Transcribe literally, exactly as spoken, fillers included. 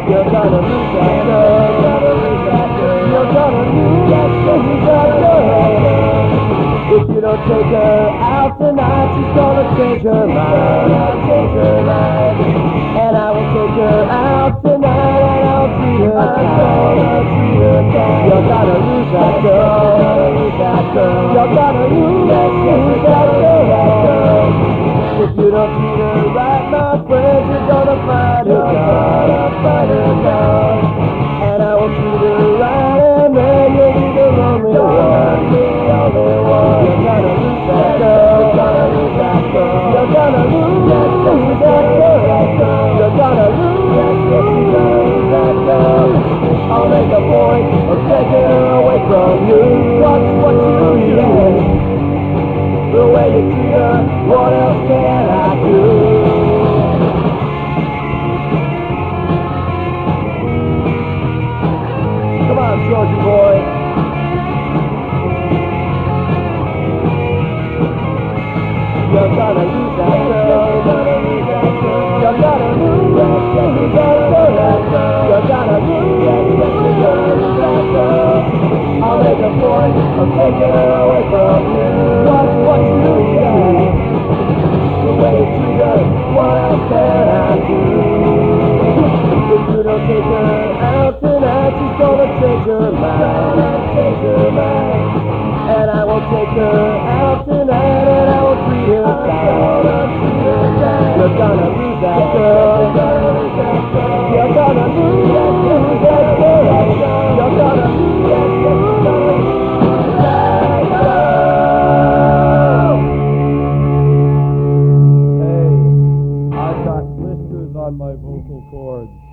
You're gonna lose that girl. You're gonna lose that girl. If you don't take her out tonight, she's gonna change her mind. Change her mind. And I will take her out tonight, and I'll treat her kind. You're gonna lose that girl. You're gonna lose that girl. If you don't treat her right, my friend, you're gonna find her gone. And I will treat her right, and then you'll be the lonely one. You're gonna lose that girl. You're gonna lose that girl. You're gonna lose that girl. I'll make a point of taking her away from you. Watch what you do. The way you treat her, what else can I do? Come on, Georgie boy. You're gonna lose that girl. You're gonna lose that girl. You're gonna lose that girl. You're gonna lose that girl. I'll make a point of taking her away from you. Watch what you say. The way you treat her, what else can I do? If you don't take her out tonight, she's gonna change her mind. Change her mind. And I won't take her out tonight, and I will treat her kind. You're gonna lose that girl. You're gonna lose that girl. You're gonna lose that girl. Hey, I've got blisters on my vocal cords.